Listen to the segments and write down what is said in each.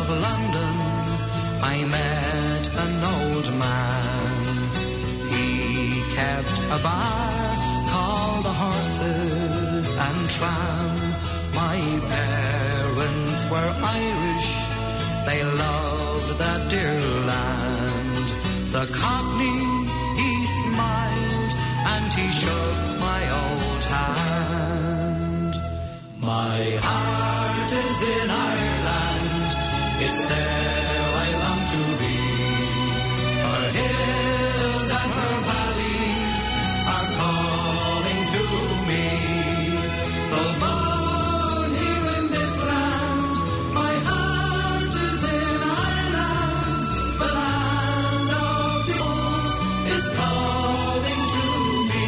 of London, I met an old man. He kept a bar called the Horses and Tram. My parents were Irish, they loved that dear land. The Cockney, he smiled and he shook my old hand. My heart is in Ireland, it's there I long to be. Her hills and her valleys are calling to me. Though born here in this land, my heart is in Ireland. The land of the old is calling to me.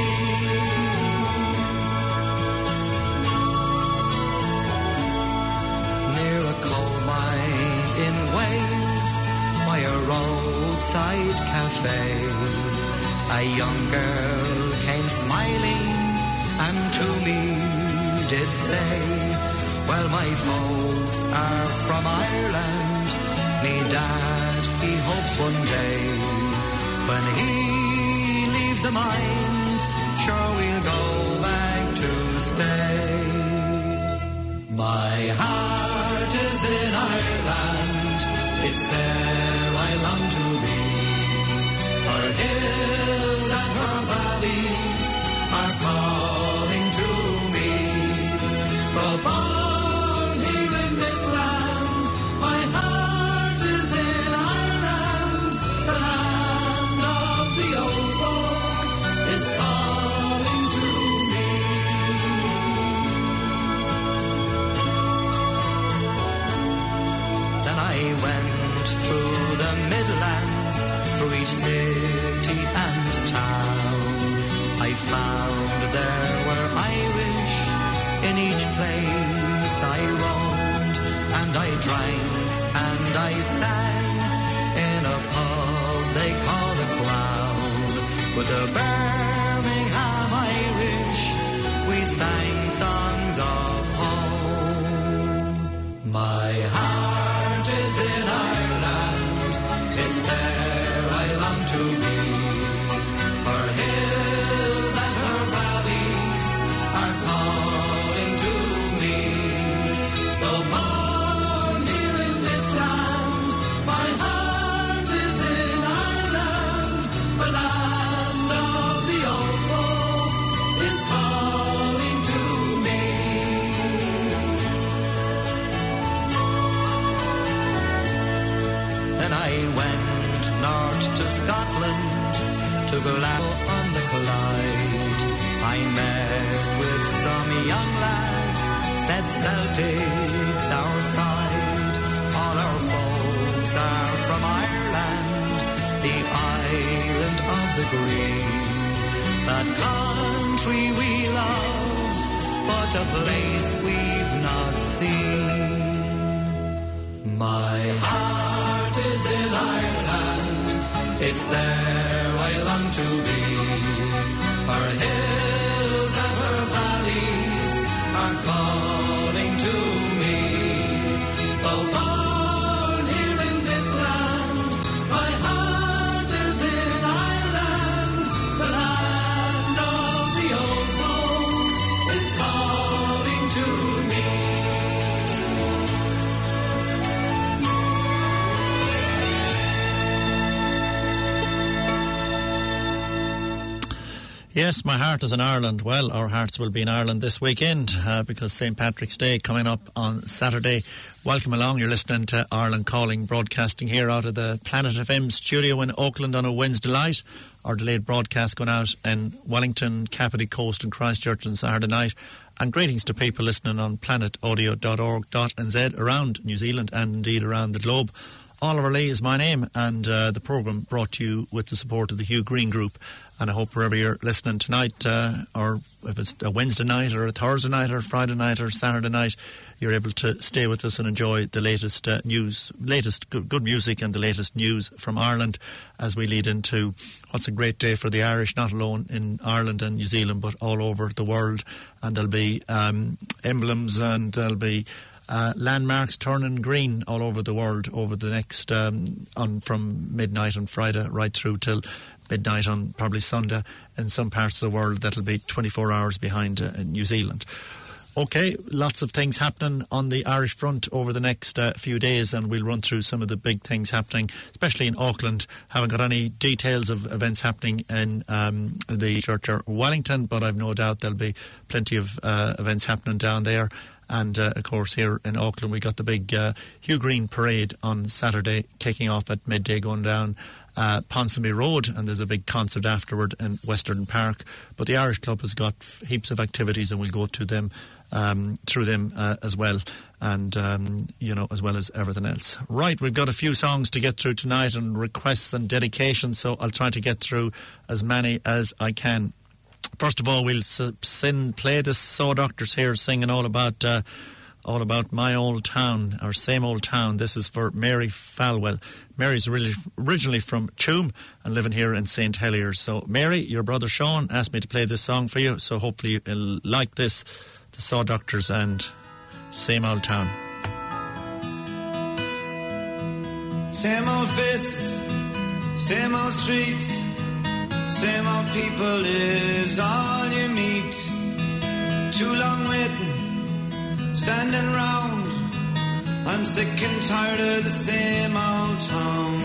Near a coal mine in Wales, by a roadside cafe, a young girl came smiling and to me did say, well, my folks are from Ireland. Me dad, he hopes one day when he leaves the mines, sure we'll go back to stay. My heart is in Ireland, it's there I long to be. Her hills and her valleys are calling to me. Though born here in this land, my heart is in Ireland. The land of the old folk is calling to me. Then I went through the Midlands, through each city and town. I found there were Irish in each place I roamed, and I drank and I sang in a pub they call the Crown. With the Birmingham Irish, we sang songs of home. My heart is in Ireland, it's there I long to be. Her hills and her valleys are calling to me. Though born here in this land, my heart is in Ireland. The land of the old folk is calling to me. Then I went north to Scotland, to Glasgow on the Clyde. I met with some young lads, said Celtic's our side. All our folks are from Ireland, the island of the green. That country we love, but a place we've not seen. My heart is in Ireland, it's there I long to be. Her hills and her valleys are calling to me. Though born here in this land, my heart is in Ireland. The land of the old folk is calling to me. Yes, my heart is in Ireland. Well, our hearts will be in Ireland this weekend because St. Patrick's Day coming up on Saturday. Welcome along. You're listening to Ireland Calling, broadcasting here out of the Planet FM studio in Auckland on a Wednesday night. Our delayed broadcast going out in Wellington, Kapiti Coast and Christchurch on Saturday night. And greetings to people listening on planetaudio.org.nz around New Zealand and indeed around the globe. Oliver Lee is my name, and the programme brought to you with the support of the Hugh Green Group. And I hope wherever you're listening tonight, or if it's a Wednesday night or a Thursday night or Friday night or Saturday night, you're able to stay with us and enjoy the latest news, latest good music and the latest news from Ireland as we lead into what's a great day for the Irish, not alone in Ireland and New Zealand, but all over the world. And there'll be emblems and there'll be landmarks turning green all over the world over the next from midnight on Friday right through till midnight on probably Sunday. In some parts of the world that'll be 24 hours behind New Zealand. Okay, lots of things happening on the Irish front over the next few days, and we'll run through some of the big things happening, especially in Auckland. Haven't got any details of events happening in the Church of Wellington, but I've no doubt there'll be plenty of events happening down there. And, of course, here in Auckland we got the big Hugh Green parade on Saturday, kicking off at midday, going down Ponsonby Road, and there's a big concert afterward in Western Park. But the Irish Club has got heaps of activities, and we'll go to them through them as well, and as well as everything else. Right, we've got a few songs to get through tonight and requests and dedications, so I'll try to get through as many as I can. First of all, we'll play the Soul Doctors here singing all about my old town, our same old town. This is for Mary Falwell. Mary's originally from Tuam and living here in St. Heliers. So, Mary, your brother Sean asked me to play this song for you, so hopefully you'll like this. The Saw Doctors and Same Old Town. Same old faces, same old streets, same old people is all you meet. Too long waiting, standing round. I'm sick and tired of the same old town.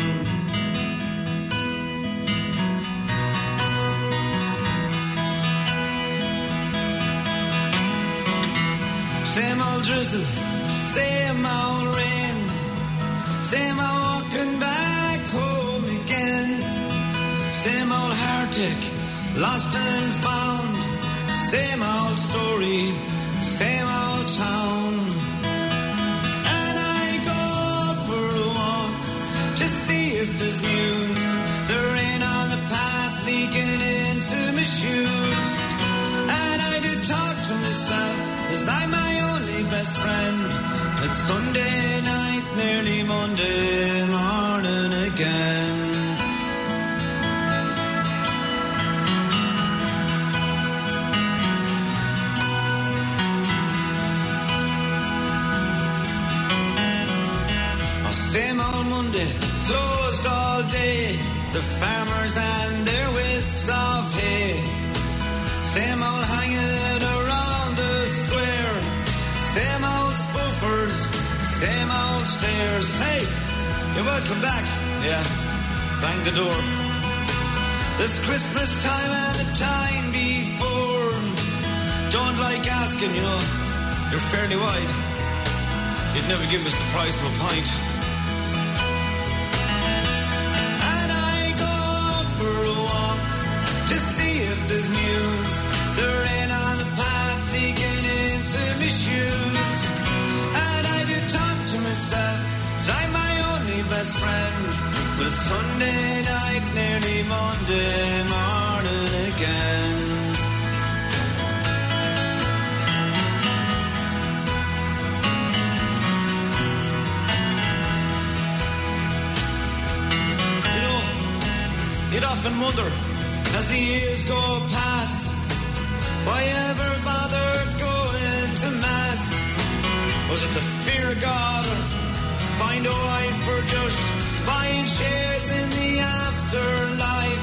Same old drizzle, same old rain, same old walking back home again. Same old heartache, lost and found. Same old story, same old town. And I go out for a walk to see if there's news. The rain on the path leaking into my shoes. And I do talk to myself as I'm my only best friend. It's Sunday night, nearly Monday morning again. Same old Monday, closed all day. The farmers and their wisps of hay. Same old hanging around the square. Same old spoofers, same old stairs. Hey, you're welcome back. Yeah, bang the door. This Christmas time and the time before. Don't like asking, you know, you're fairly wide. You'd never give us the price of a pint. There's news, the rain on the path leaking into my shoes. And I do talk to myself, 'cause I'm my only best friend. But it's Sunday night, nearly Monday morning again. You know, you'd often wonder, as the years go past, why ever bother going to Mass? Was it the fear of God, or find a wife, or just buying shares in the afterlife?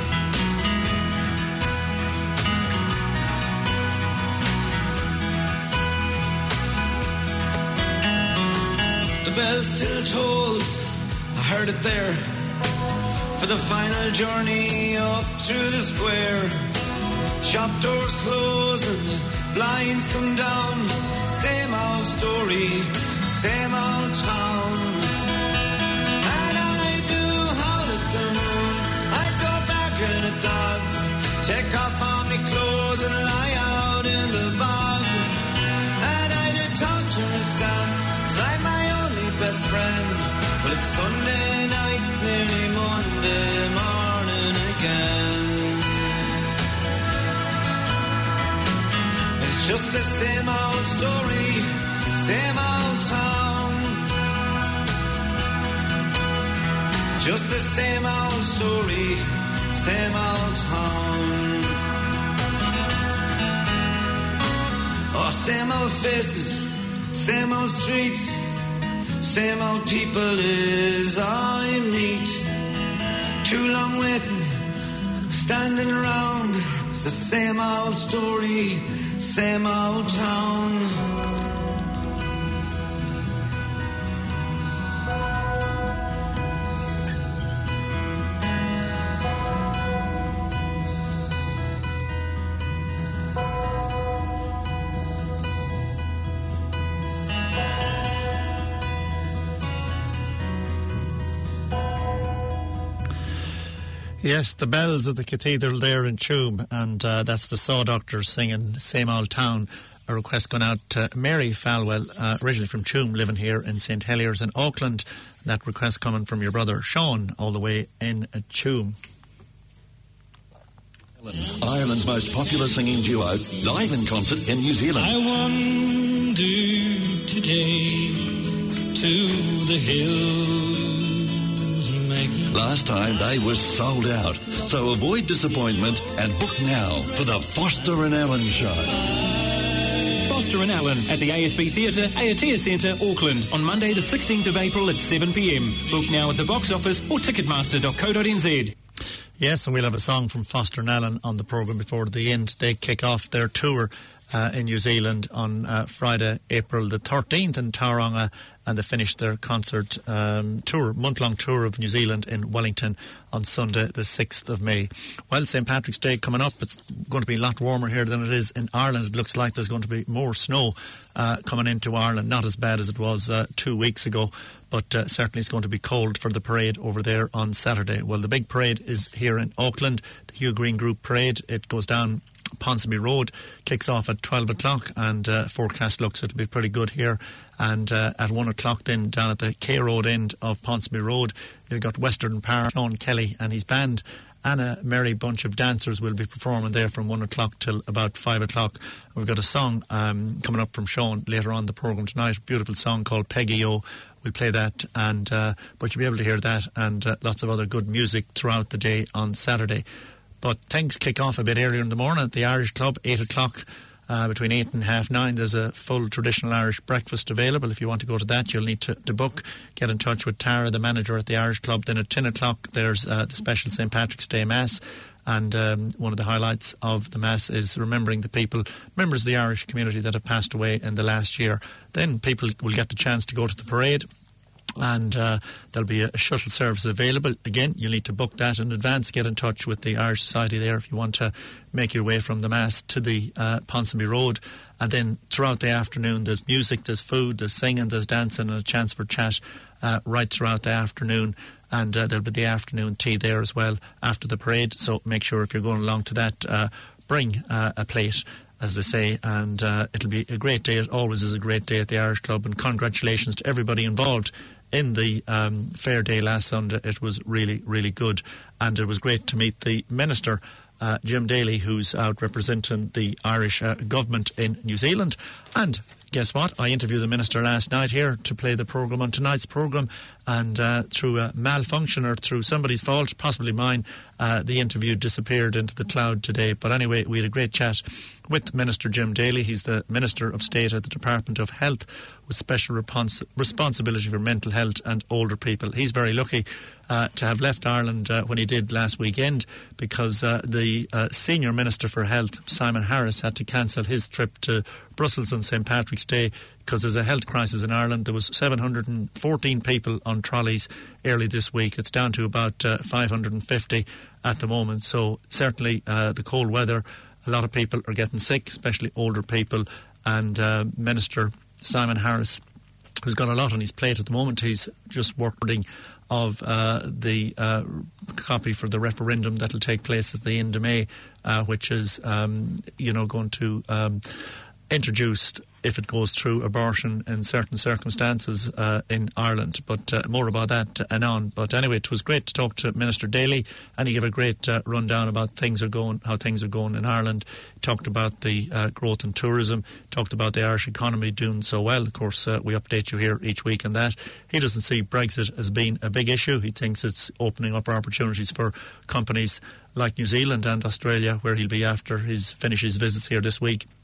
The bell still tolls, I heard it there, for the final journey up through the square. Shop doors close and the blinds come down. Same old story, same old town. And I do howl at the moon, I go back in the dogs, take off all my clothes and lie out in the bog. And I do talk to myself, 'cause I'm my only best friend. Well, it's Sunday night, nearly Monday morning again. It's just the same old story, same old town. Just the same old story, same old town. Oh, same old faces, Same old streets, same old people is all you meet. Too long waiting, standing around. It's the same old story, same old town. Yes, the bells of the cathedral there in Tuam, and that's the Saw Doctors singing Same Old Town. A request going out to Mary Falwell, originally from Tuam, living here in St Heliers in Auckland. That request coming from your brother Sean, all the way in Tuam. Ireland's most popular singing duo, live in concert in New Zealand. I wander today to the hills. Last time they were sold out, so avoid disappointment and book now for the Foster and Allen Show. Foster and Allen at the ASB Theatre, Aotea Centre, Auckland, on Monday the 16th of April at 7 p.m. Book now at the box office or ticketmaster.co.nz. Yes, and we'll have a song from Foster and Allen on the programme before the end. They kick off their tour in New Zealand on Friday, April the 13th in Tauranga, and they finish their concert tour, month-long tour of New Zealand in Wellington on Sunday the 6th of May. Well, St Patrick's Day coming up. It's going to be a lot warmer here than it is in Ireland. It looks like there's going to be more snow coming into Ireland, not as bad as it was 2 weeks ago, but certainly it's going to be cold for the parade over there on Saturday. Well, the big parade is here in Auckland, the Hugh Green Group Parade. It goes down Ponsonby Road, kicks off at 12 o'clock, and forecast looks it'll be pretty good here. And at 1 o'clock then down at the K Road end of Ponsonby Road, you've got Western Park. Sean Kelly and his band and a merry bunch of dancers will be performing there from 1 o'clock till about 5 o'clock. We've got a song coming up from Sean later on the programme tonight, a beautiful song called Peggy O. We'll play that, and but you'll be able to hear that and lots of other good music throughout the day on Saturday. But things kick off a bit earlier in the morning at the Irish Club, 8 o'clock. Between 8 and half 9, there's a full traditional Irish breakfast available. If you want to go to that, you'll need to book. Get in touch with Tara, the manager at the Irish Club. Then at 10 o'clock, there's the special St Patrick's Day Mass. And one of the highlights of the Mass is remembering the people, members of the Irish community that have passed away in the last year. Then people will get the chance to go to the parade. And there'll be a shuttle service available. Again, you'll need to book that in advance. Get in touch with the Irish Society there if you want to make your way from the Mass to the Ponsonby Road. And then throughout the afternoon, there's music, there's food, there's singing, there's dancing, and a chance for chat right throughout the afternoon. And there'll be the afternoon tea there as well after the parade. So make sure if you're going along to that, bring a plate, as they say, and it'll be a great day. It always is a great day at the Irish Club, and congratulations to everybody involved in the fair day last Sunday. It was really, really good, and it was great to meet the Minister, Jim Daly, who's out representing the Irish government in New Zealand. And guess what? I interviewed the Minister last night here to play the programme on tonight's programme, and through a malfunction or through somebody's fault, possibly mine, the interview disappeared into the cloud today. But anyway, we had a great chat with Minister Jim Daly. He's the Minister of State at the Department of Health with special responsibility for mental health and older people. He's very lucky to have left Ireland when he did last weekend, because the Senior Minister for Health, Simon Harris, had to cancel his trip to Brussels on St Patrick's Day because there's a health crisis in Ireland. There was 714 people on trolleys early this week. It's down to about 550 at the moment. So certainly the cold weather, a lot of people are getting sick, especially older people. And Minister Simon Harris, who's got a lot on his plate at the moment, he's just working of the copy for the referendum that will take place at the end of May, which is, going to introduce, if it goes through, abortion in certain circumstances in Ireland. But more about that anon. But anyway, it was great to talk to Minister Daly, and he gave a great rundown about how things are going in Ireland. He talked about the growth in tourism, talked about the Irish economy doing so well. Of course, we update you here each week on that. He doesn't see Brexit as being a big issue. He thinks it's opening up opportunities for companies like New Zealand and Australia, where he'll be after his finishes visits here this week.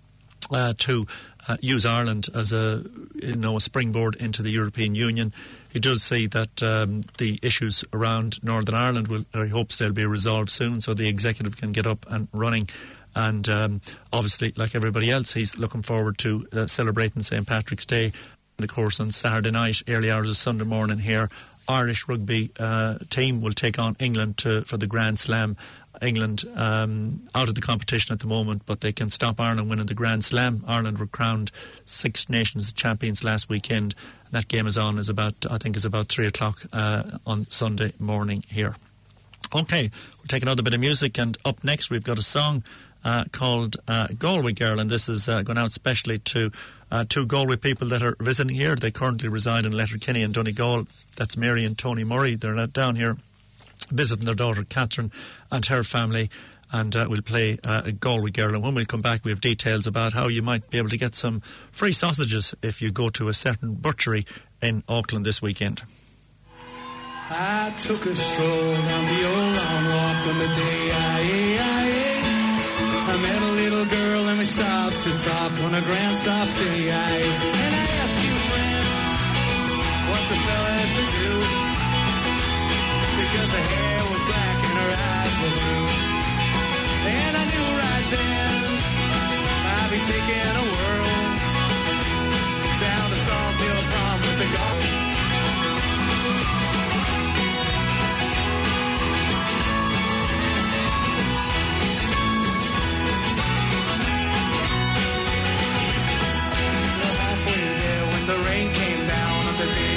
to use Ireland as a springboard into the European Union. He does see that the issues around Northern Ireland he hopes they'll be resolved soon, so the executive can get up and running. And obviously, like everybody else, he's looking forward to celebrating St. Patrick's Day. And of course, on Saturday night, early hours of Sunday morning here, Irish rugby team will take on England for the Grand Slam. England out of the competition at the moment, but they can stop Ireland winning the Grand Slam. Ireland were crowned Six Nations champions last weekend. That game is on, I think is about 3 o'clock on Sunday morning here. Okay, we'll take another bit of music, and up next we've got a song called Galway Girl, and this is going out specially to two Galway people that are visiting here. They currently reside in Letterkenny and Donegal. That's Mary and Tony Murray. They're down here visiting their daughter Catherine and her family, and we'll play Galway Girl. And when we come back, we have details about how you might be able to get some free sausages if you go to a certain butchery in Auckland this weekend. I took a stroll down the old long walk on the day I met a little girl and we stopped to talk on a grand soft day. And I asked you, friend, what's a fella to do? Because her hair was black and her eyes were blue. And I knew right then I'd be taking a whirl down to Salt Hill Prom with the golf. The rain came down on the day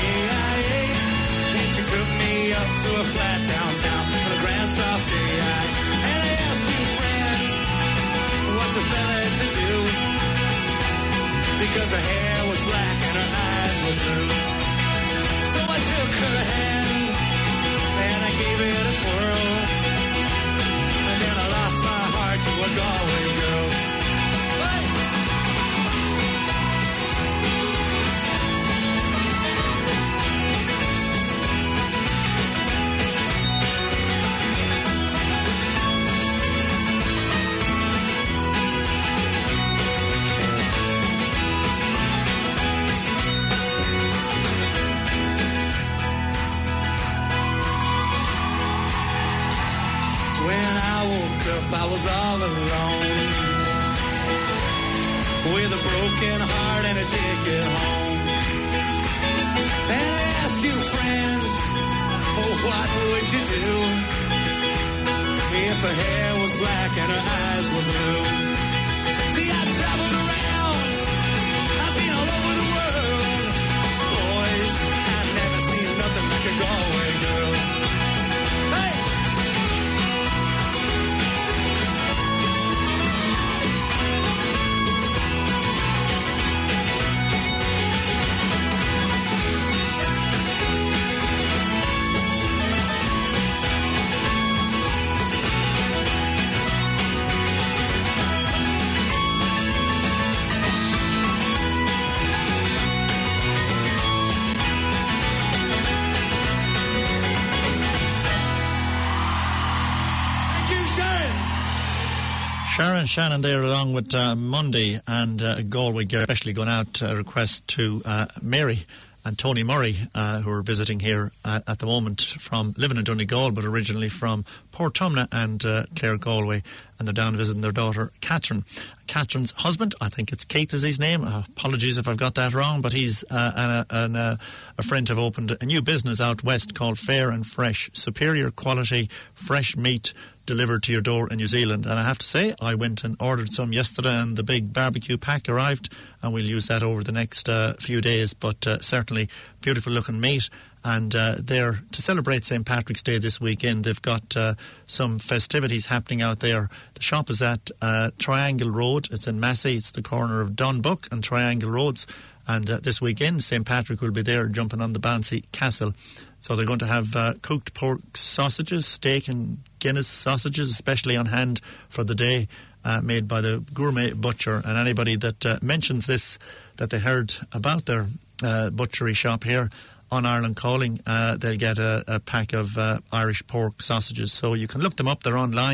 and she took me up to a flat downtown on a grand soft day. And I asked you, friend, what's a fella to do? Because her hair was black and her eyes were blue. So I took her hand and I gave it a twirl, and then I lost my heart to a Galway girl. I was all alone with a broken heart and a ticket home. And I asked you, friends, oh, what would you do if her hair was black and her eyes were blue? See, I traveled around, I've been all over the world. Boys, I've never seen nothing like a Galway girl. Hey! Sharon Shannon there along with Monday and Galway Girl, especially going out a request to Mary and Tony Murray, who are visiting here at the moment from living in Donegal but originally from Portumna and Clare Galway, and they're down visiting their daughter Catherine. Catherine's husband, I think it's Keith is his name, apologies if I've got that wrong, but he's a friend have opened a new business out west called Fair and Fresh, superior quality fresh meat delivered to your door in New Zealand. And I have to say, I went and ordered some yesterday and the big barbecue pack arrived, and we'll use that over the next few days, but certainly beautiful looking meat. And they're to celebrate St. Patrick's Day this weekend. They've got some festivities happening out there. The shop is at Triangle Road. It's in Massey. It's the corner of Dunbuck and Triangle Roads. And this weekend, St. Patrick will be there jumping on the bouncy castle. So they're going to have cooked pork sausages, steak and Guinness sausages, especially on hand for the day, made by the gourmet butcher. And anybody that mentions this, that they heard about their butchery shop here on Ireland Calling, they'll get a pack of Irish pork sausages. So you can look them up. They're online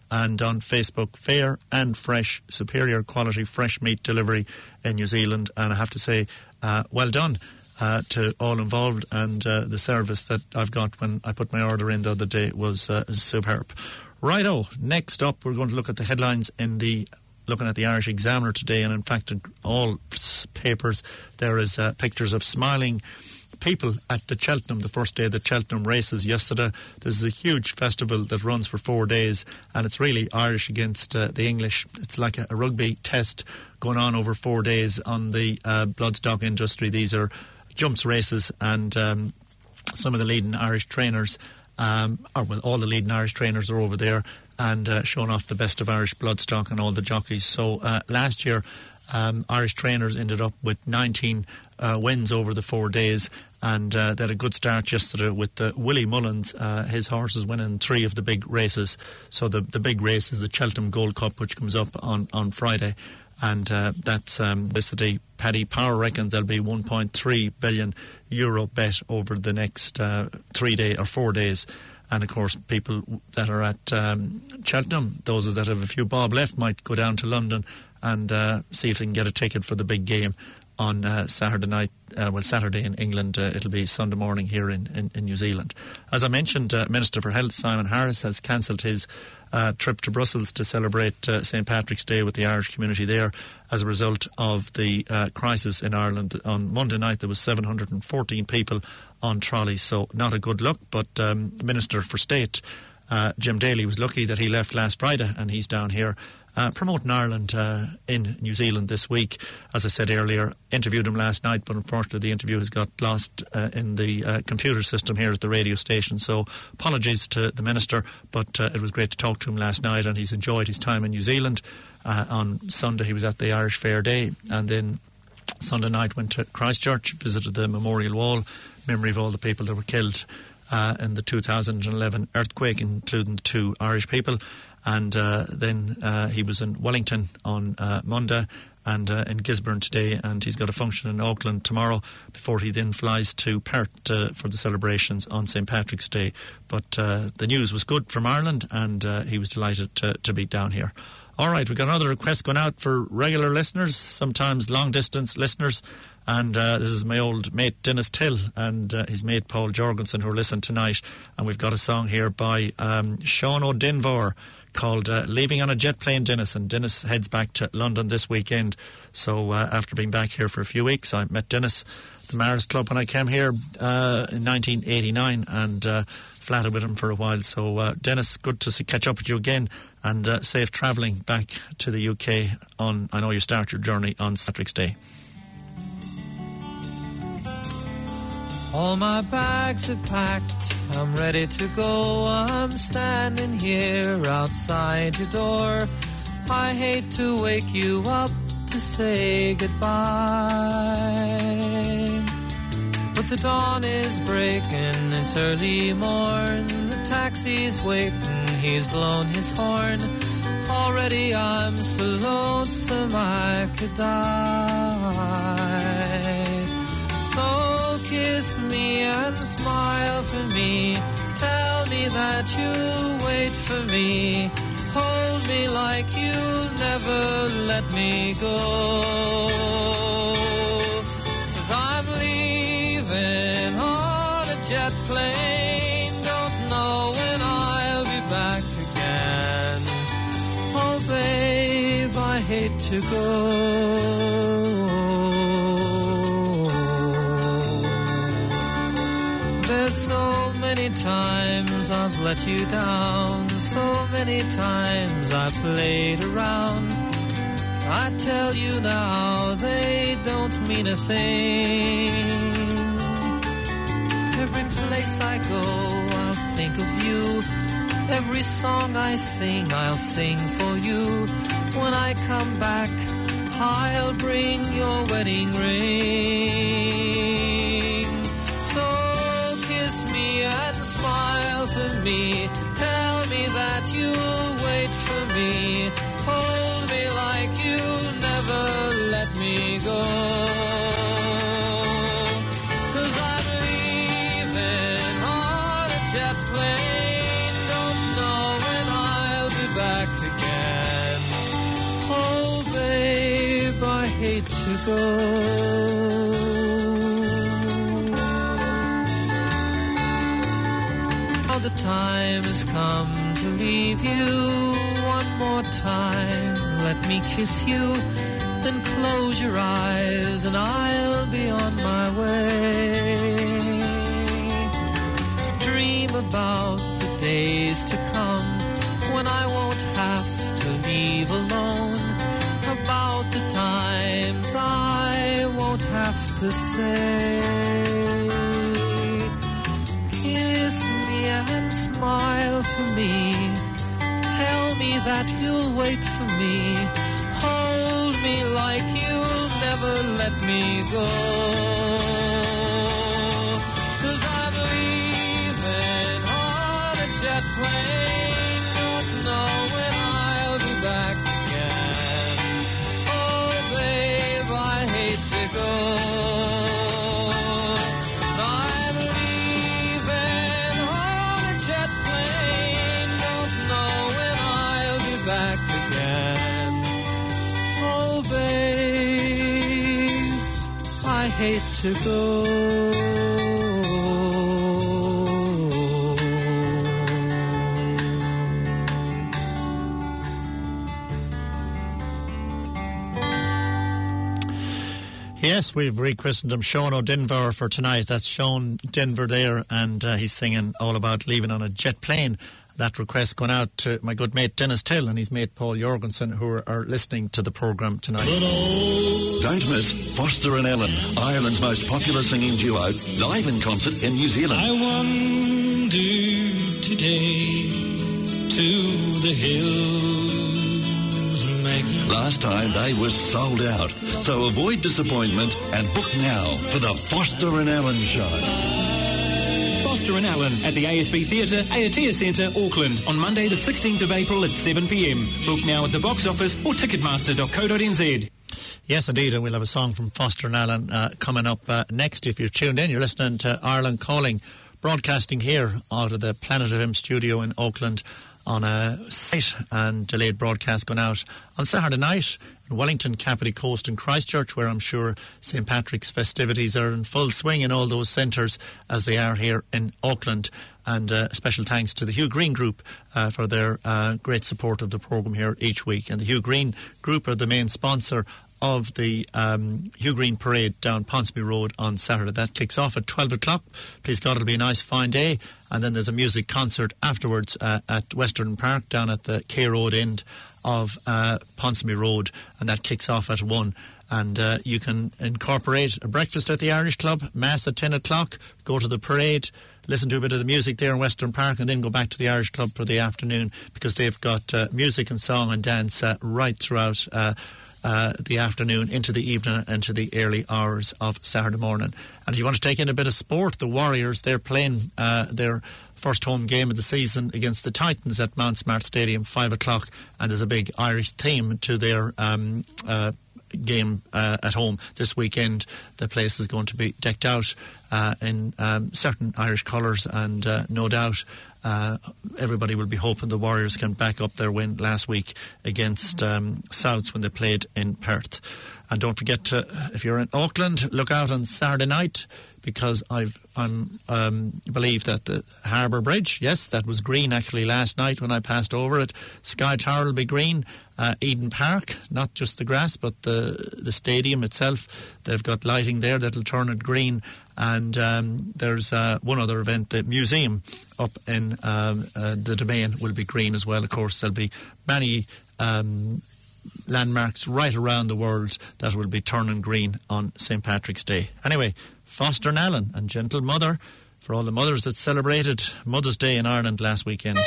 and on Facebook, fair and fresh, superior quality fresh meat delivery in New Zealand. And I have to say, well done to all involved, and the service that I've got when I put my order in the other day was superb. Righto, next up we're going to look at the headlines looking at the Irish Examiner today, and in fact in all papers there is pictures of smiling people at the Cheltenham, the first day of the Cheltenham races yesterday. This is a huge festival that runs for 4 days, and it's really Irish against the English. It's like a rugby test going on over 4 days on the bloodstock industry. These are jumps races, and some of the leading Irish trainers, all the leading Irish trainers are over there and showing off the best of Irish bloodstock and all the jockeys. So last year Irish trainers ended up with 19 wins over the 4 days, and they had a good start yesterday with Willie Mullins. His horses winning 3 of the big races. So the big race is the Cheltenham Gold Cup, which comes up on Friday, and that's yesterday. Paddy Power reckons there'll be €1.3 billion bet over the next 4 days. And of course, people that are at Cheltenham, those that have a few bob left, might go down to London and see if they can get a ticket for the big game on Saturday night. Saturday in England. It'll be Sunday morning here in New Zealand. As I mentioned, Minister for Health Simon Harris has cancelled his trip to Brussels to celebrate St. Patrick's Day with the Irish community there as a result of the crisis in Ireland. On Monday night there was 714 people on trolleys, so not a good look. But Minister for State Jim Daly was lucky that he left last Friday, and he's down here promoting Ireland in New Zealand this week. As I said earlier, interviewed him last night, but unfortunately the interview has got lost in the computer system here at the radio station, so apologies to the Minister, but it was great to talk to him last night, and he's enjoyed his time in New Zealand. On Sunday he was at the Irish Fair Day, and then Sunday night went to Christchurch, visited the Memorial Wall, memory of all the people that were killed in the 2011 earthquake, including 2 Irish people. And then he was in Wellington on Monday, and in Gisborne today, and he's got a function in Auckland tomorrow before he then flies to Perth for the celebrations on St. Patrick's Day. But the news was good from Ireland, and he was delighted to be down here. All right, we've got another request going out for regular listeners, sometimes long-distance listeners, and this is my old mate Dennis Till and his mate Paul Jorgensen, who are listening tonight, and we've got a song here by Sean O'Dinvor called Leaving on a Jet Plane, Dennis, and Dennis heads back to London this weekend. So after being back here for a few weeks, I met Dennis at the Mars Club when I came here in 1989, and flatted with him for a while. So Dennis, good to catch up with you again, and safe travelling back to the UK on, I know you start your journey on St. Patrick's Day. All my bags are packed, I'm ready to go. I'm standing here outside your door. I hate to wake you up to say goodbye, but the dawn is breaking, it's early morn. The taxi's waiting, he's blown his horn. Already I'm so lonesome I could die. So kiss me and smile for me. Tell me that you'll wait for me. Hold me like you'll never let me go. 'Cause I'm leaving on a jet plane. Don't know when I'll be back again. Oh babe, I hate to go. There's so many times I've let you down, so many times I played around. I tell you now, they don't mean a thing. Every place I go, I'll think of you. Every song I sing, I'll sing for you. When I come back, I'll bring your wedding ring. So kiss me and smile for me. Tell me that you'll wait for me. Hold me like you'll never let me go. 'Cause I'm leaving on a jet plane. Don't know when I'll be back to go. Now the time has come to leave you. One more time, let me kiss you. Then close your eyes and I'll be on my way. Dream about the days to come when I won't have to leave alone. About the times I won't have to say. Kiss me and smile for me. Tell me that you'll wait for me. Hold me like you'll never let me go. 'Cause I'm leaving on a jet plane. Don't know when I'll be back again. Oh, babe, I hate to go. I'm leaving on a jet plane. Don't know when I'll be back again. Oh, babe, I hate to go. Yes, we've rechristened him Sean O'Denver for tonight. That's Sean Denver there, and he's singing all about leaving on a jet plane. That request going out to my good mate Dennis Till and his mate Paul Jorgensen, who are listening to the programme tonight. Don't miss Foster and Ellen, Ireland's most popular singing duo, live in concert in New Zealand. I wandered today to the hills, Maggie. Last time they were sold out, so avoid disappointment and book now for the Foster and Ellen show. Foster and Allen at the ASB Theatre, Aotea Centre, Auckland on Monday the 16th of April at 7pm. Book now at the box office or ticketmaster.co.nz. Yes, indeed, and we'll have a song from Foster and Allen coming up next. If you're tuned in, you're listening to Ireland Calling, broadcasting here out of the Planet FM studio in Auckland on a site and delayed broadcast going out on Saturday night in Wellington, Kapiti Coast and Christchurch, where I'm sure St. Patrick's festivities are in full swing in all those centres as they are here in Auckland. And special thanks to the Hugh Green Group for their great support of the programme here each week. And the Hugh Green Group are the main sponsor of the Hugh Green Parade down Ponsonby Road on Saturday. That kicks off at 12 o'clock. Please God, it'll be a nice fine day. And then there's a music concert afterwards at Western Park down at the K Road end of Ponsonby Road, and that kicks off at 1. And you can incorporate a breakfast at the Irish Club, mass at 10 o'clock, go to the parade, listen to a bit of the music there in Western Park, and then go back to the Irish Club for the afternoon, because they've got music and song and dance right throughout the afternoon into the evening and to the early hours of Saturday morning. And if you want to take in a bit of sport, the Warriors, they're playing their first home game of the season against the Titans at Mount Smart Stadium, 5 o'clock, and there's a big Irish theme to their game at home this weekend. The place is going to be decked out in certain Irish colours, and no doubt everybody will be hoping the Warriors can back up their win last week against Souths when they played in Perth. And don't forget to, if you're in Auckland, look out on Saturday night, because I believe that the Harbour Bridge, yes, that was green actually last night when I passed over it. Sky Tower will be green. Eden Park, not just the grass, but the stadium itself, they've got lighting there that'll turn it green. And there's one other event, the museum up in the Domain will be green as well. Of course, there'll be many landmarks right around the world that will be turning green on St. Patrick's Day. Anyway, Foster and Allen and Gentle Mother, for all the mothers that celebrated Mother's Day in Ireland last weekend.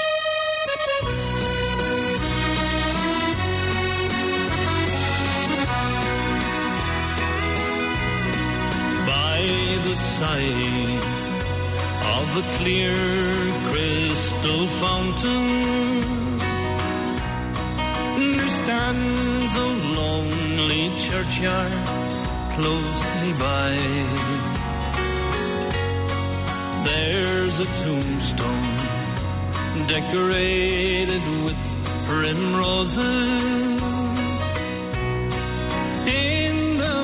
By the side of a clear crystal fountain there stands a lonely churchyard closely by. There's a tombstone decorated with primroses. In the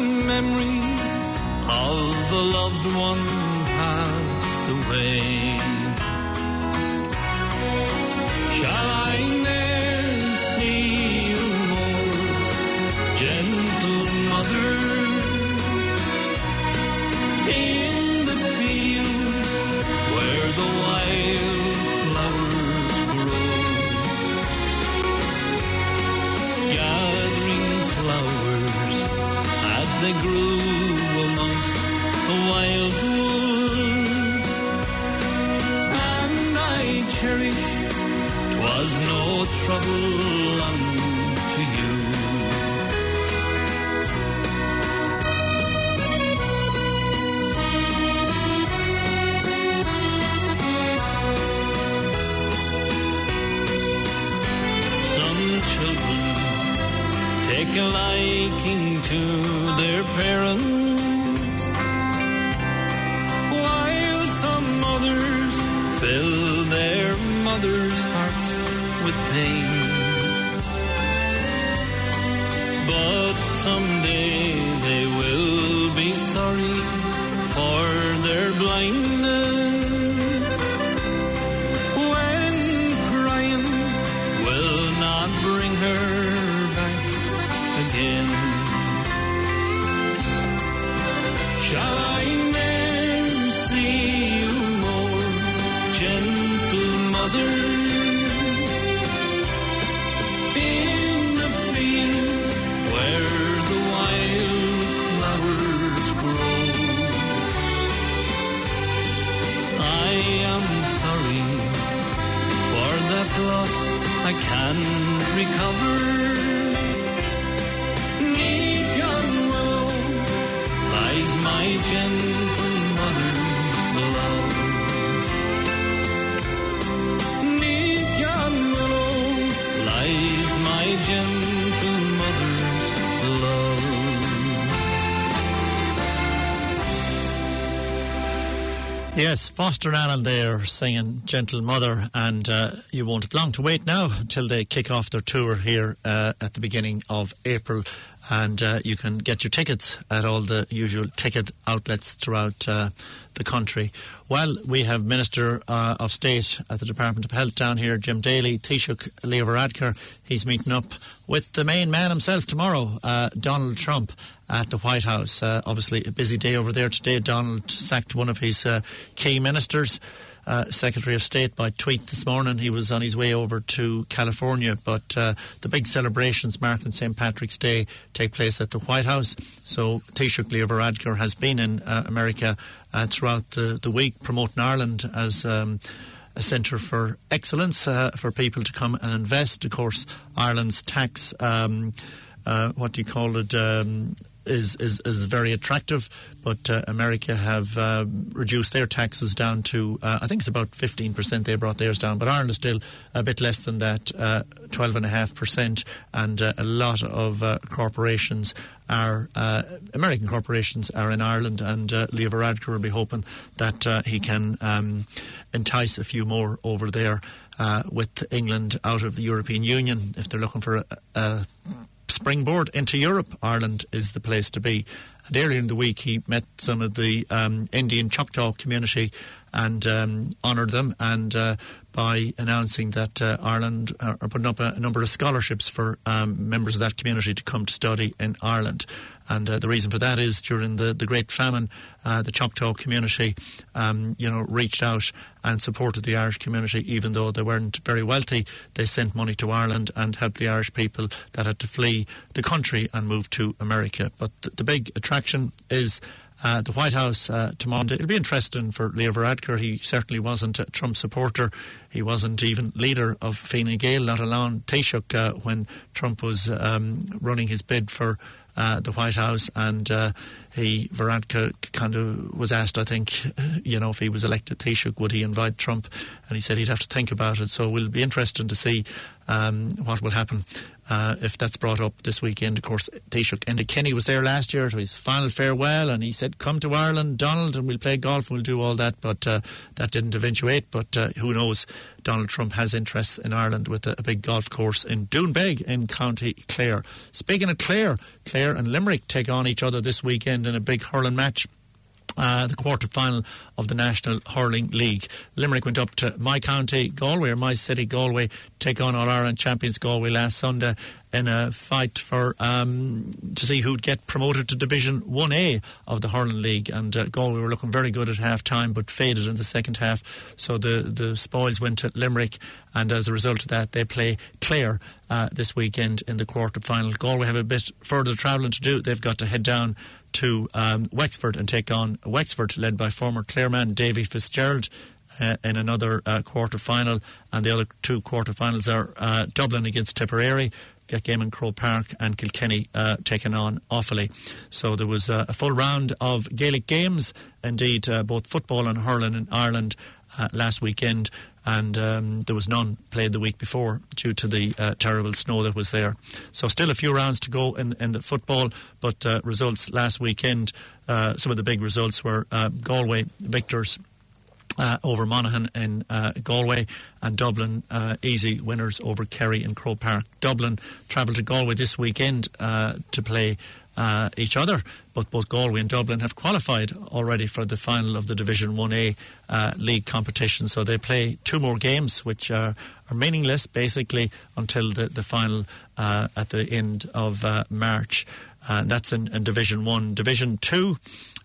a loved one passed away. Shall I ne'er see you more, gentle mother, in the fields where the wild flowers grow, gathering flowers as they grew amongst the wild woods, and I cherish 'twas no trouble unto you. Some children take a liking to their parents, while some mothers fill their mothers' hearts with pain. But someday they will be sorry for their blindness, when crying will not bring her back again. Shall I ne'er see you more, gentle mother, in the fields where the wild flowers grow? I am sorry for that loss I can't recover. 'Neath yon willow lies my gentle mother's love. 'Neath yon willow lies my gentle mother's love. Yes, Foster and Allen there singing Gentle Mother, and you won't have long to wait now until they kick off their tour here at the beginning of April, and you can get your tickets at all the usual ticket outlets throughout the country. Well, we have Minister of State at the Department of Health down here, Jim Daly, Taoiseach Leo Varadkar. He's meeting up with the main man himself tomorrow, Donald Trump, at the White House. Obviously a busy day over there today. Donald sacked one of his key ministers, Secretary of State, by tweet this morning. He was on his way over to California, but the big celebrations marking St. Patrick's Day take place at the White House. So Taoiseach Leo Varadkar has been in America throughout the week, promoting Ireland as a centre for excellence for people to come and invest. Of course, Ireland's tax, is very attractive, but America have reduced their taxes down to, I think it's about 15%. They brought theirs down, but Ireland is still a bit less than that, 12.5%, and a lot of corporations are American corporations are in Ireland, and Leo Varadkar will be hoping that he can entice a few more over there with England out of the European Union. If they're looking for a springboard into Europe, Ireland is the place to be. And earlier in the week he met some of the Indian Choctaw community and honoured them, and by announcing that Ireland are putting up a number of scholarships for members of that community to come to study in Ireland. And the reason for that is during the Great Famine, the Choctaw community, reached out and supported the Irish community. Even though they weren't very wealthy, they sent money to Ireland and helped the Irish people that had to flee the country and move to America. But the big attraction is the White House tomorrow. It'll be interesting for Leo Varadkar. He certainly wasn't a Trump supporter. He wasn't even leader of Fine Gael, let alone Taoiseach, when Trump was running his bid for the White House, and Varadkar kind of was asked, I think, if he was elected Taoiseach, would he invite Trump? And he said he'd have to think about it. So it'll be interesting to see what will happen if that's brought up this weekend. Of course, Taoiseach Enda Kenny was there last year to his final farewell, and he said, come to Ireland, Donald, and we'll play golf and we'll do all that, but that didn't eventuate. But who knows, Donald Trump has interests in Ireland with a big golf course in Doonbeg in County Clare. Speaking of Clare and Limerick take on each other this weekend in a big hurling match the quarter-final of the National Hurling League. Limerick went up to my county, Galway, or my city, Galway, take on All-Ireland champions Galway last Sunday in a fight for to see who'd get promoted to Division 1A of the Hurling League. And Galway were looking very good at half-time, but faded in the second half. So the spoils went to Limerick, and as a result of that, they play Clare this weekend in the quarter-final. Galway have a bit further travelling to do. They've got to head down to Wexford and take on Wexford, led by former Clareman Davy Fitzgerald, in another quarter-final. And the other two quarter-finals are Dublin against Tipperary, game in Croke Park, and Kilkenny taking on Offaly. So there was a full round of Gaelic games, indeed both football and hurling in Ireland last weekend, and there was none played the week before due to the terrible snow that was there. So still a few rounds to go in the football, but results last weekend, some of the big results were Galway victors over Monaghan in Galway, and Dublin easy winners over Kerry in Croke Park. Dublin travelled to Galway this weekend to play each other, but both Galway and Dublin have qualified already for the final of the Division 1A league competition, so they play two more games which are meaningless basically until the final at the end of March. That's in Division 1. Division 2,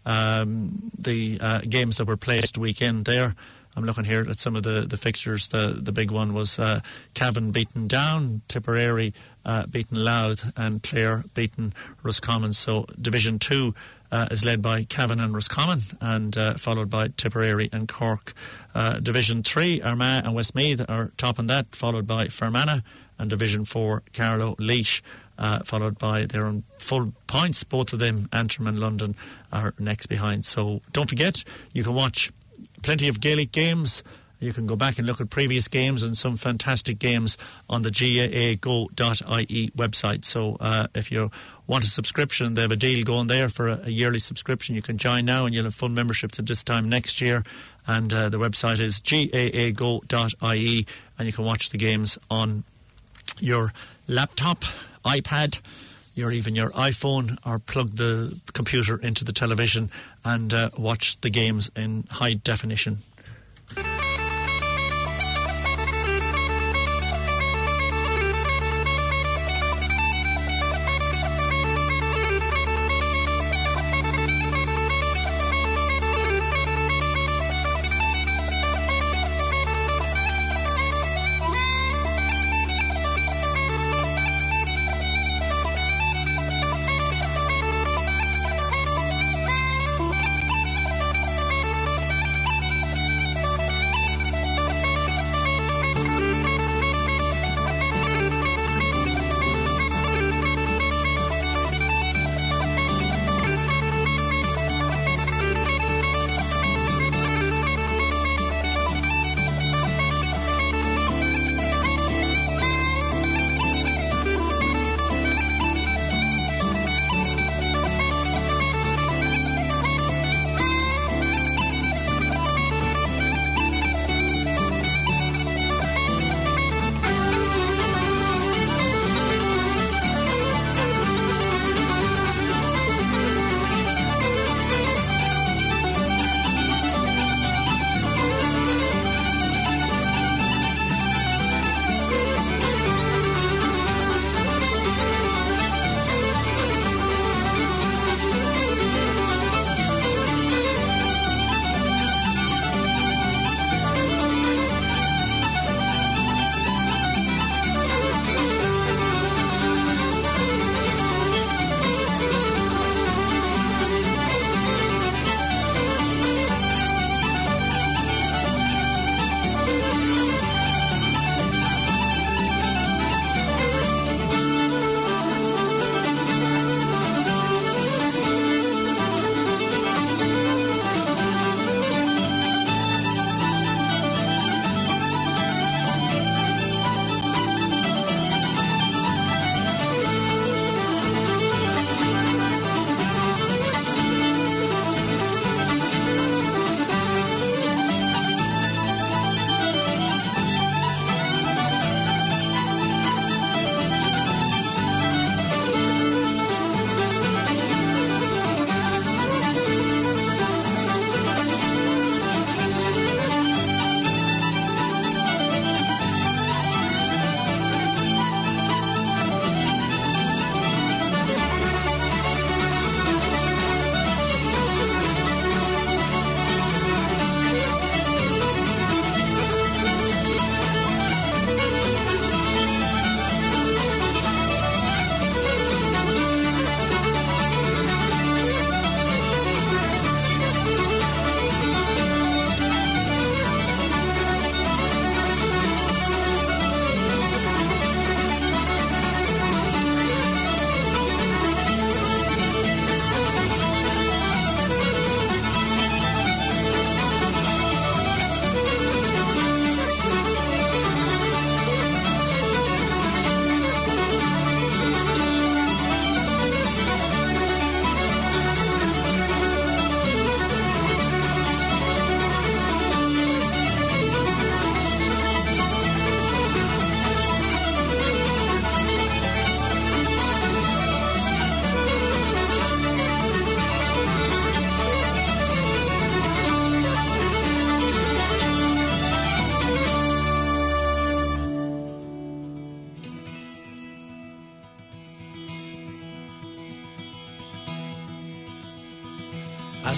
the games that were played this weekend there, I'm looking here at some of the fixtures. The big one was Cavan beaten Down, Tipperary beaten Louth, and Clare beaten Roscommon. So Division 2 is led by Cavan and Roscommon, and followed by Tipperary and Cork. Division 3, Armagh and Westmeath are topping that, followed by Fermanagh, and Division 4, Carlow, Laois, followed by their own full points. Both of them, Antrim and London, are next behind. So don't forget, you can watch plenty of Gaelic games. You can go back and look at previous games and some fantastic games on the gaago.ie website. So if you want a subscription, they have a deal going there for a yearly subscription. You can join now and you'll have full membership to this time next year. And the website is gaago.ie, and you can watch the games on your laptop, iPad, even your iPhone, or plug the computer into the television and watch the games in high definition.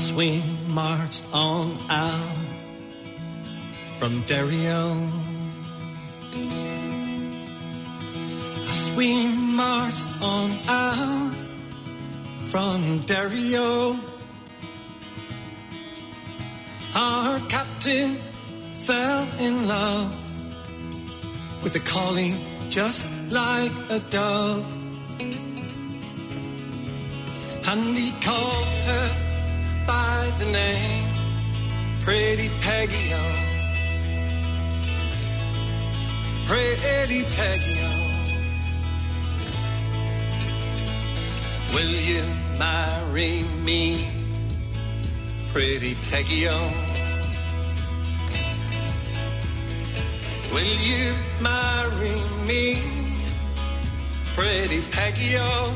we marched on out from Derry-o. As we marched on out from Derry-o, our captain fell in love with the calling just like a dove, and he called her by the name Pretty Peggy-o, Pretty Peggy-o. Will you marry me, Pretty Peggy-o? Will you marry me, Pretty Peggy-o?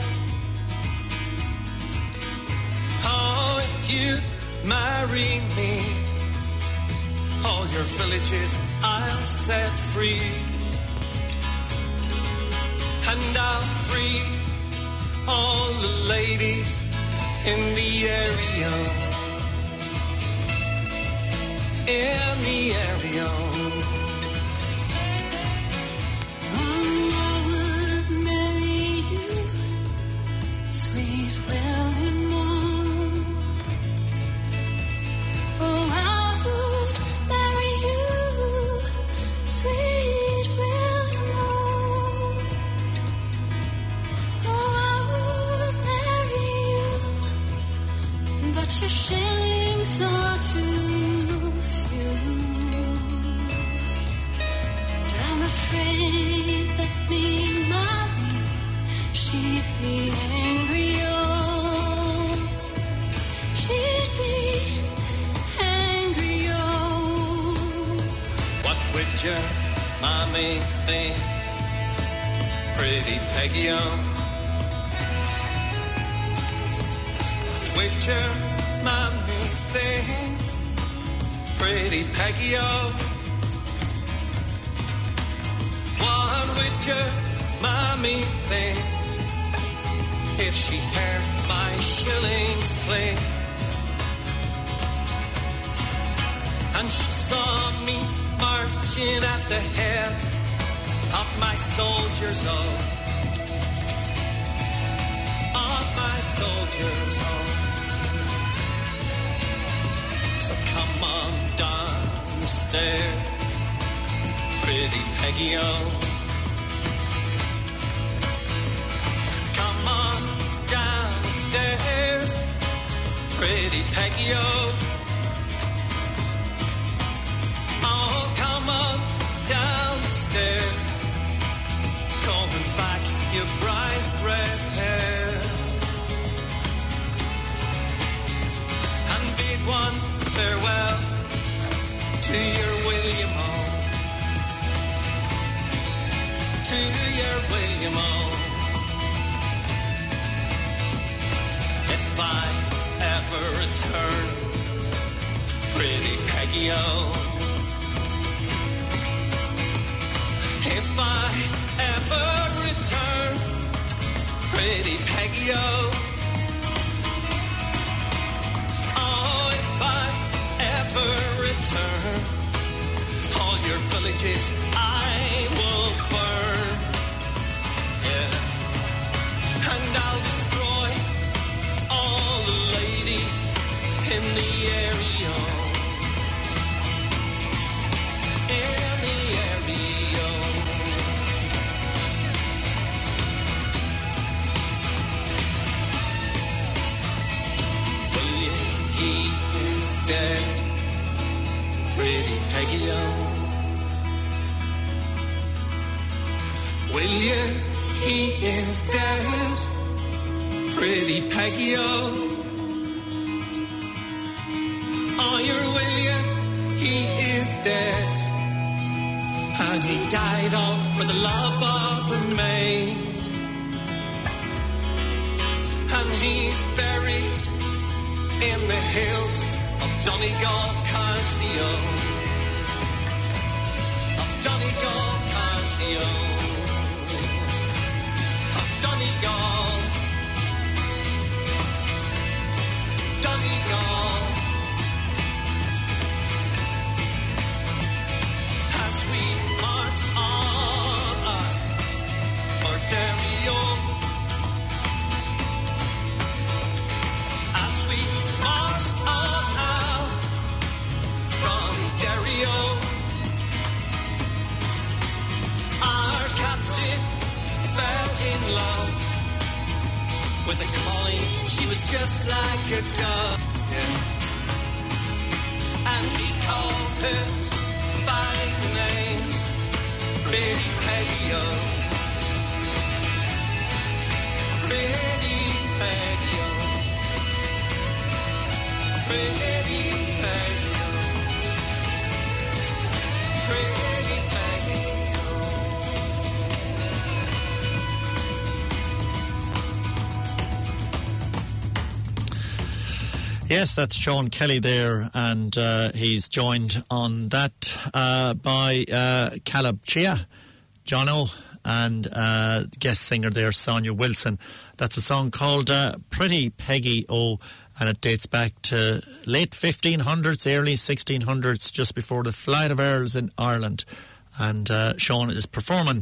Oh, if you marry me, all your villages I'll set free, and I'll free all the ladies in the area, in the area. Oh, I would marry you, sweet William. Oh, I would marry you, sweet William. Oh, I would marry you, but your shillings are too few. And I'm afraid that me, Mary, she'd be angry. Oh, she'd be angry. Oh, What would your mommy think, Pretty Peggy-o? What would your mommy think, Pretty Peggy-o? What would your mommy think if she heard my shillings clink and she saw me marching at the head of my soldiers, oh, of my soldiers, oh. So come on down the stairs, Pretty Peggy-o. Come on down the stairs, Pretty Peggy-o. Oh, come on down the stairs, combing back your bright red hair, and bid one farewell to your William O, to your William O. If I ever return, Pretty Peggy-o, if I ever return, Pretty Peggy-o, oh, if I ever return, all your villages I will burn, yeah, and I'll destroy all the ladies in the area, in the area. He is dead, Pretty Peggy-o. William, he is dead, Pretty Peggy-o. Oh, your William, he is dead, and he died all for the love of a maid, and he's buried in the hills of Donegal, County, of Donegal, County, of Donegal, Donegal. with a calling, she was just like a dove. Yeah. And he called her by the name Pretty Peggy, oh. Pretty Peggy, oh. Pretty Peggy, oh. Pretty Peggy, Yes, that's Sean Kelly there, and he's joined on that by Caleb Chia, Jono, and guest singer there, Sonia Wilson. That's a song called Pretty Peggy, oh, and it dates back to late 1500s, early 1600s, just before the Flight of Earls in Ireland. And Sean is performing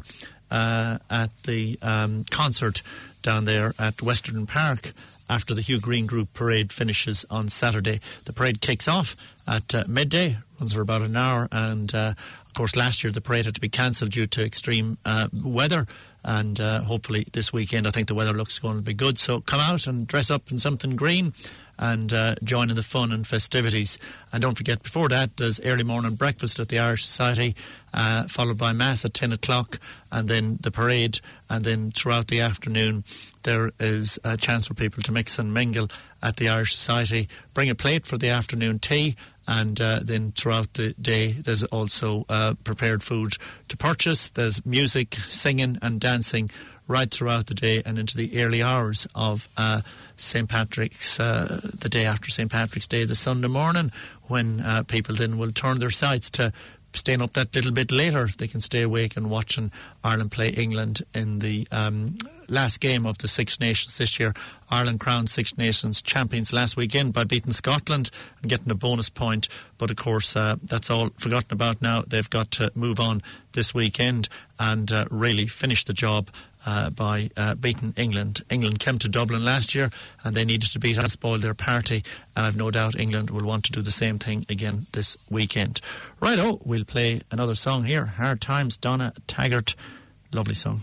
at the concert down there at Western Park after the Hugh Green Group parade finishes on Saturday. The parade kicks off at midday, runs for about an hour, and of course last year the parade had to be cancelled due to extreme weather, and hopefully this weekend I think the weather looks going to be good, so come out and dress up in something green and join in the fun and festivities. And don't forget, before that there's early morning breakfast at the Irish Society, followed by Mass at 10 o'clock, and then the parade, and then throughout the afternoon there is a chance for people to mix and mingle at the Irish Society. Bring a plate for the afternoon tea, and then throughout the day there's also prepared food to purchase. There's music, singing and dancing right throughout the day and into the early hours of St. Patrick's, the day after St. Patrick's Day, the Sunday morning, when people then will turn their sights to staying up that little bit later. They can stay awake and watching Ireland play England in the last game of the Six Nations this year. Ireland crowned Six Nations champions last weekend by beating Scotland and getting a bonus point, but of course that's all forgotten about now. They've got to move on this weekend and really finish the job by beating England. England came to Dublin last year and they needed to beat us, spoil their party, and I've no doubt England will want to do the same thing again this weekend. Righto, we'll play another song here. Hard Times, Donna Taggart. Lovely song.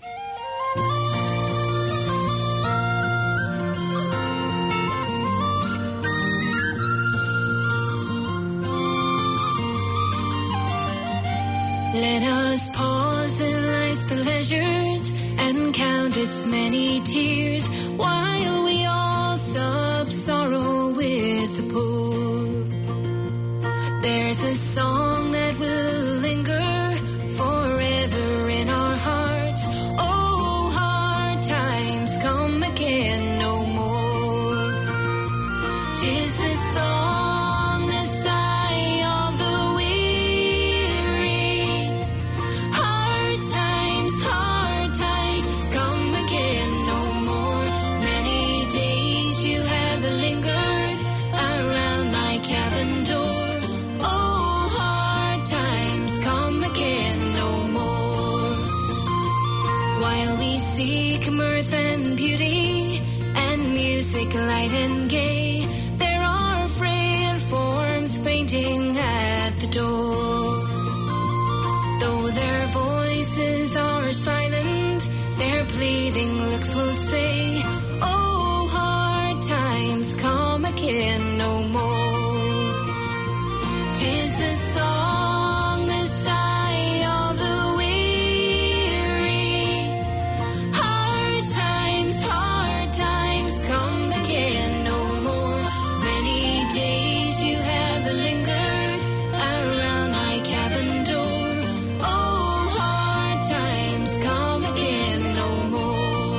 Let us pause in life's pleasures and count its many tears, while we all sup sorrow with the poor. There's a song that will linger forever in our hearts. Oh, hard times come again no more. 'Tis the song, the sigh of the weary. Hard times come again no more. Many days you have lingered around my cabin door. Oh, hard times come again no more. While we seek mirth and beauty and music light and gay, there are frail forms fainting at the door. Though their voices are silent, their pleading looks will say, oh, hard times come again no more. 'Tis the song, the sigh of the weary. Hard times come again no more. Many days you have lingered around my cabin door. Oh, hard times come again no more.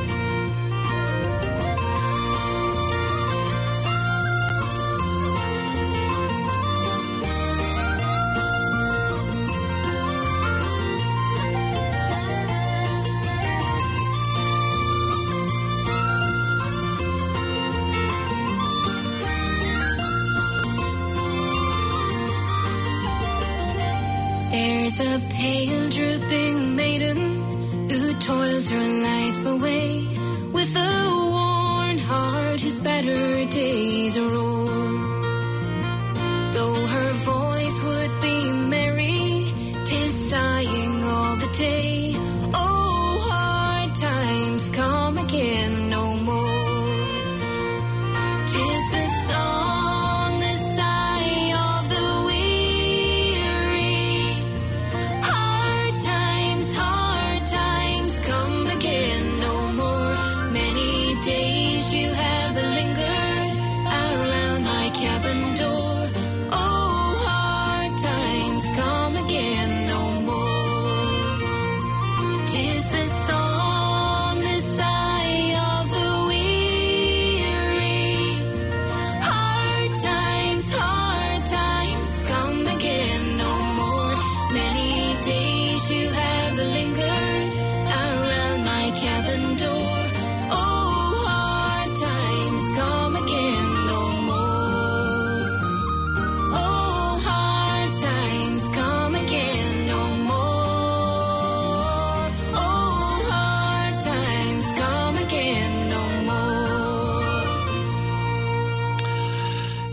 There's a pale drooping maiden who toils her life away with a worn heart whose better days are o'er. Though her voice would be merry, 'tis sighing all the day. Oh, hard times come again no more.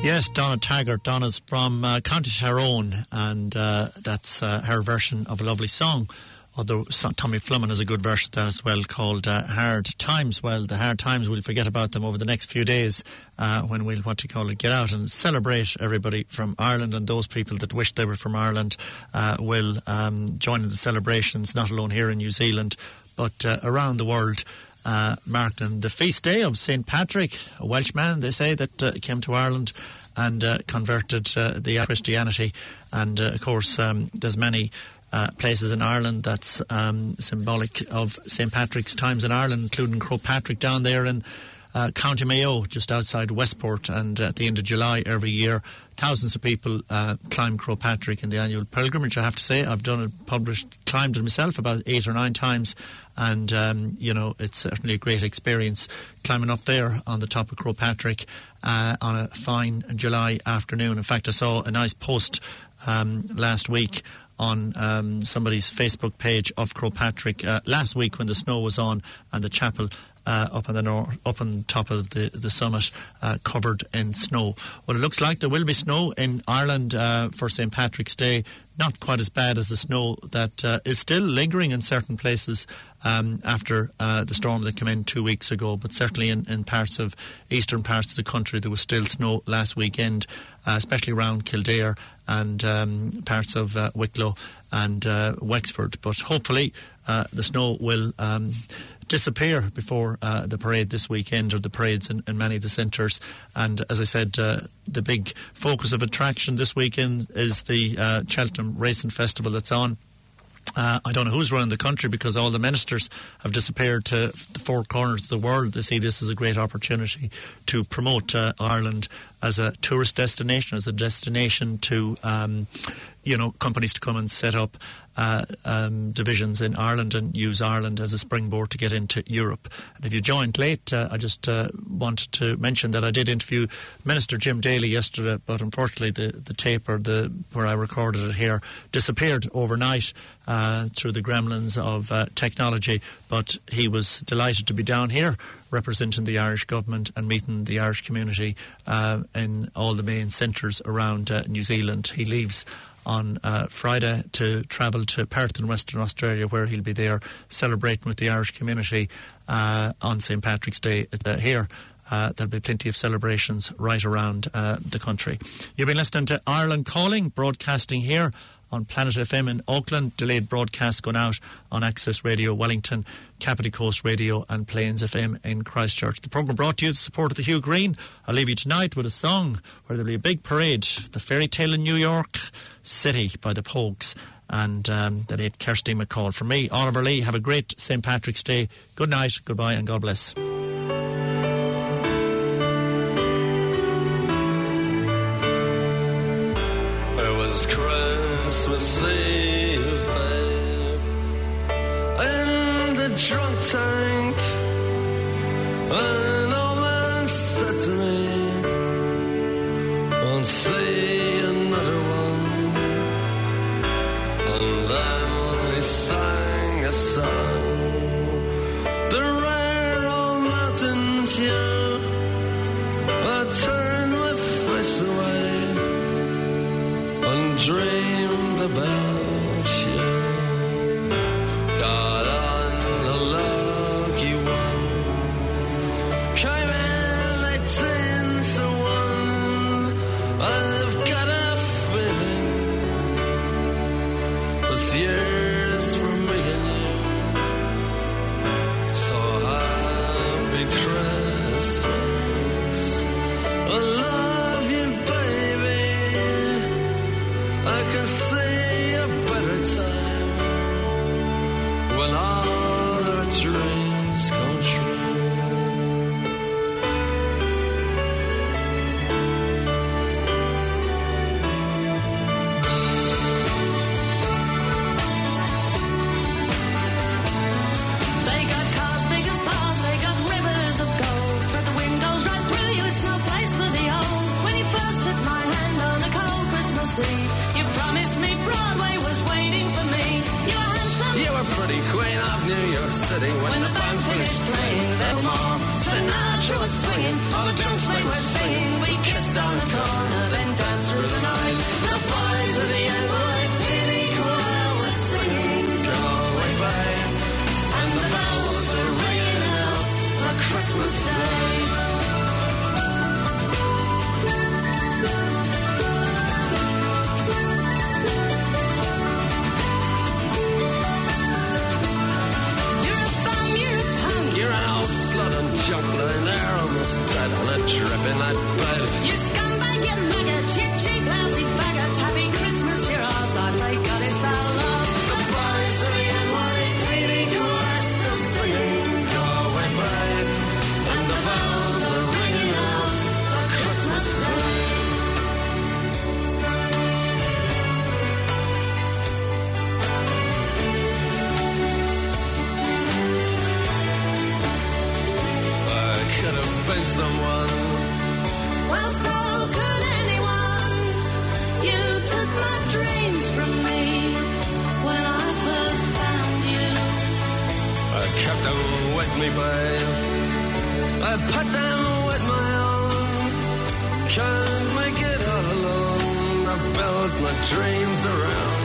Yes, Donna Taggart. Donna's from County Tyrone, and that's her version of a lovely song. Although Tommy Flummin has a good version of that as well, called Hard Times. Well, the hard times, we'll forget about them over the next few days when we'll, get out and celebrate everybody from Ireland, and those people that wish they were from Ireland will join in the celebrations, not alone here in New Zealand, but around the world, marking the feast day of St. Patrick, a Welshman, they say, that came to Ireland and converted the Christianity. And, of course, there's many places in Ireland that's symbolic of St. Patrick's times in Ireland, including Croagh Patrick down there in County Mayo, just outside Westport. And at the end of July every year, thousands of people climb Croagh Patrick in the annual pilgrimage. I have to say, I've climbed it myself about 8 or 9 times. And, it's certainly a great experience climbing up there on the top of Croagh Patrick on a fine July afternoon. In fact, I saw a nice post last week on somebody's Facebook page of Croagh Patrick last week when the snow was on and the chapel up on top of the summit covered in snow. Well, it looks like there will be snow in Ireland for St. Patrick's Day. Not quite as bad as the snow that is still lingering in certain places after the storm that came in 2 weeks ago, but certainly in eastern parts of the country there was still snow last weekend, especially around Kildare and parts of Wicklow and Wexford. But hopefully the snow will disappear before the parade this weekend, or the parades in many of the centres. And as I said, the big focus of attraction this weekend is the Cheltenham Racing Festival that's on. I don't know who's running the country, because all the ministers have disappeared to the four corners of the world. They see this as a great opportunity to promote Ireland as a tourist destination, as a destination to companies to come and set up divisions in Ireland and use Ireland as a springboard to get into Europe. And if you joined late, I just wanted to mention that I did interview Minister Jim Daly yesterday, but unfortunately the tape, where I recorded it here, disappeared overnight through the gremlins of technology. But he was delighted to be down here representing the Irish government and meeting the Irish community in all the main centres around New Zealand. He leaves on Friday to travel to Perth in Western Australia, where he'll be there celebrating with the Irish community on St. Patrick's Day here. There'll be plenty of celebrations right around the country. You've been listening to Ireland Calling, broadcasting here on Planet FM in Auckland, delayed broadcast going out on Access Radio Wellington, Capity Coast Radio and Plains FM in Christchurch. The programme brought to you with the support of the Hugh Green. I'll leave you tonight with a song where there'll be a big parade, The Fairy Tale in New York City by the Pogues, and the late Kirsty McCall. From me, Oliver Lee, have a great St. Patrick's Day. Good night, goodbye and God bless. There was Christmas Eve, babe, in the drunk tank. An old man said to me, won't see another one. And then he sang a song, the rare old mountain tune. I turned my face away and dreamed about you. Got on a lucky one, came in 18 to 1. I've got a feeling this year's for me and you. So happy Christmas, I love you, baby. I can see a better time when all our dreams come true. They got cars big as bars, they got rivers of gold, but the windows right through you, it's no place for the old. When you first took my hand on a cold Christmas Eve, you promised me Broadway was waiting for me. You were handsome, You were pretty queen of New York City. When the band finished playing, there were more. Sinatra was swinging, all the drunk folk were singing. We kissed on the corner tripping that bed. You scumbag, you maggot, cheap, cheap, lousy faggot. Happy Christmas, your ass, I thank God it's our love. The boys of the NYPD chorus still singing Galway Bay, and the bells are ringing out for Christmas Day. Could have been someone. Well, so could anyone. You took my dreams from me when I first found you. I kept them with me, babe. I put them with my own. Can't make it all alone. I built my dreams around